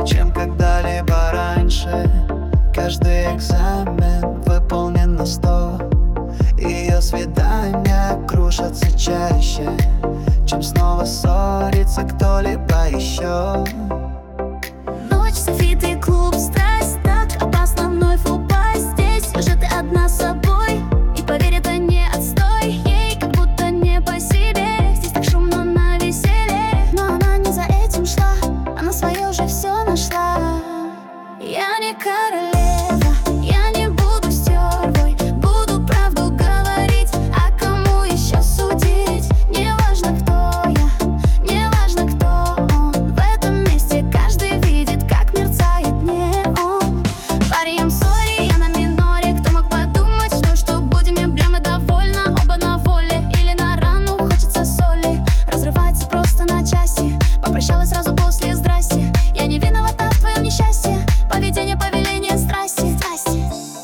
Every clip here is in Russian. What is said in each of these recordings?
чем когда-либо раньше. Каждый экзамен выполнен на 100. Ее свидания крушатся чаще, чем снова ссорится кто-либо еще. Ночь, софиты, клуб, страсть. Так опасно вновь упасть. Здесь уже ты одна с собой. И поверь, это не отстой. Ей как будто не по себе. Здесь так шумно на веселье. Но она не за этим шла. Она свое уже все нашла. Я не королева, я не буду стервой. Буду правду говорить, а кому еще судить? Не важно, кто я, не важно, кто он. В этом месте каждый видит, как мерцает неон. Парень, I'm sorry, я на миноре. Кто мог подумать, что будем я прямо довольна? Оба на воле или на рану хочется соли. Разрывается просто на части. Попрощалась сразу после здрасте. Я не виновата в твоем несчастье. Поведение, повеление, страсти, страсти.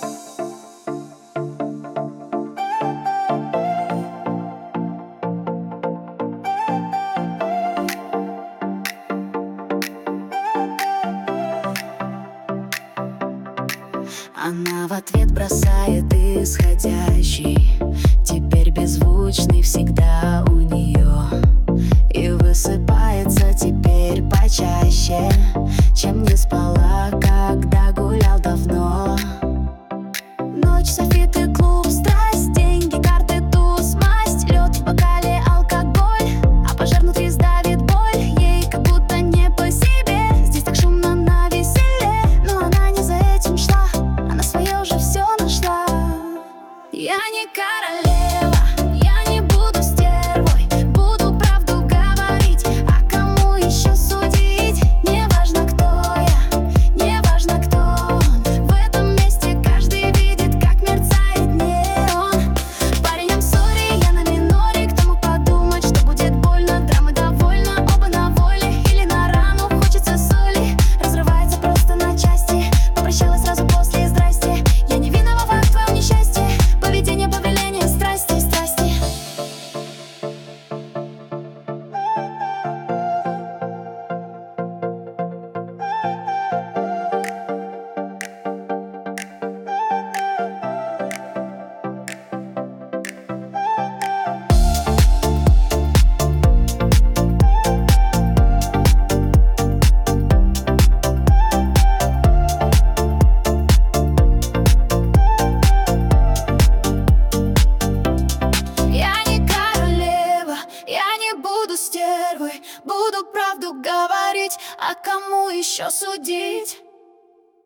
Она в ответ бросает исходящий, теперь беззвучный всегда у нее. И высыпается теперь почаще, чем не спала, когда гулял давно. Ночь, софиты, клуб, страсть. Деньги, карты, туз, масть. Лед в бокале, алкоголь. А пожар внутри сдавит боль. Ей как будто не по себе. Здесь так шумно на веселье. Но она не за этим шла. Она свое уже все нашла. Я не королева, я не буду стервой. Буду правду говорить, а кому еще судить? Не важно, кто я, не важно, кто он. В этом месте каждый видит, как мерцает неон. Парень, I'm sorry, я на миноре. Кто мог подумать, что будет больно? Драмы довольно, оба на воле или на рану хочется соли. Разрывается просто на части. Попрощалась сразу после здрасте. Я не виновата в твоем несчастье. Поведение, повеление, страсти, страсти. Я не королева, я не буду стервой. Буду правду говорить, а кому еще судить?